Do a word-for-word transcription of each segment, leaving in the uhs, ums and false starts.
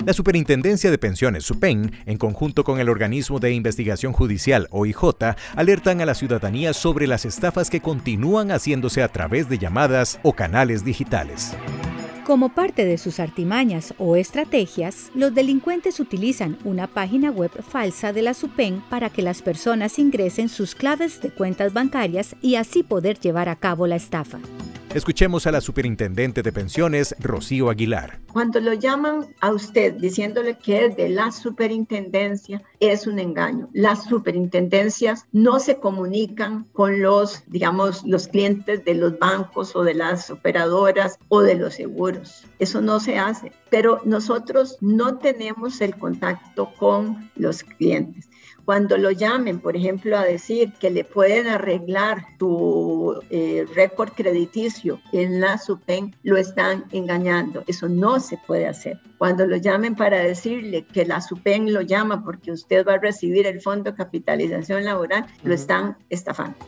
La Superintendencia de Pensiones, SUPEN, en conjunto con el Organismo de Investigación Judicial, O I J, alertan a la ciudadanía sobre las estafas que continúan haciéndose a través de llamadas o canales digitales. Como parte de sus artimañas o estrategias, los delincuentes utilizan una página web falsa de la SUPEN para que las personas ingresen sus claves de cuentas bancarias y así poder llevar a cabo la estafa. Escuchemos a la Superintendente de Pensiones, Rocío Aguilar. Cuando lo llaman a usted diciéndole que es de la superintendencia, es un engaño. Las superintendencias no se comunican con los, digamos, los clientes de los bancos o de las operadoras o de los seguros. Eso no se hace. Pero nosotros no tenemos el contacto con los clientes. Cuando lo llamen, por ejemplo, a decir que le pueden arreglar tu eh, récord crediticio en la SUPEN, lo están engañando. Eso no se puede hacer. Cuando lo llamen para decirle que la SUPEN lo llama porque usted va a recibir el Fondo de Capitalización Laboral, uh-huh. lo están estafando.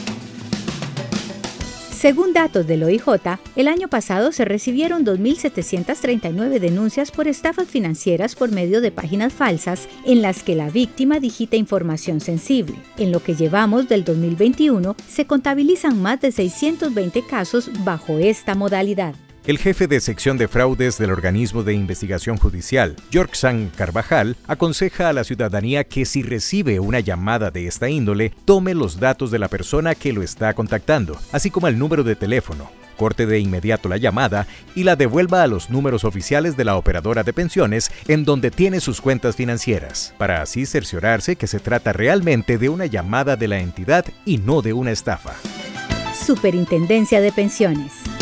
Según datos del O I J, el año pasado se recibieron dos mil setecientas treinta y nueve denuncias por estafas financieras por medio de páginas falsas en las que la víctima digita información sensible. En lo que llevamos del dos mil veintiuno, se contabilizan más de seiscientos veinte casos bajo esta modalidad. El jefe de sección de fraudes del Organismo de Investigación Judicial, Yorksan Carvajal, aconseja a la ciudadanía que si recibe una llamada de esta índole, tome los datos de la persona que lo está contactando, así como el número de teléfono, corte de inmediato la llamada y la devuelva a los números oficiales de la operadora de pensiones en donde tiene sus cuentas financieras, para así cerciorarse que se trata realmente de una llamada de la entidad y no de una estafa. Superintendencia de Pensiones.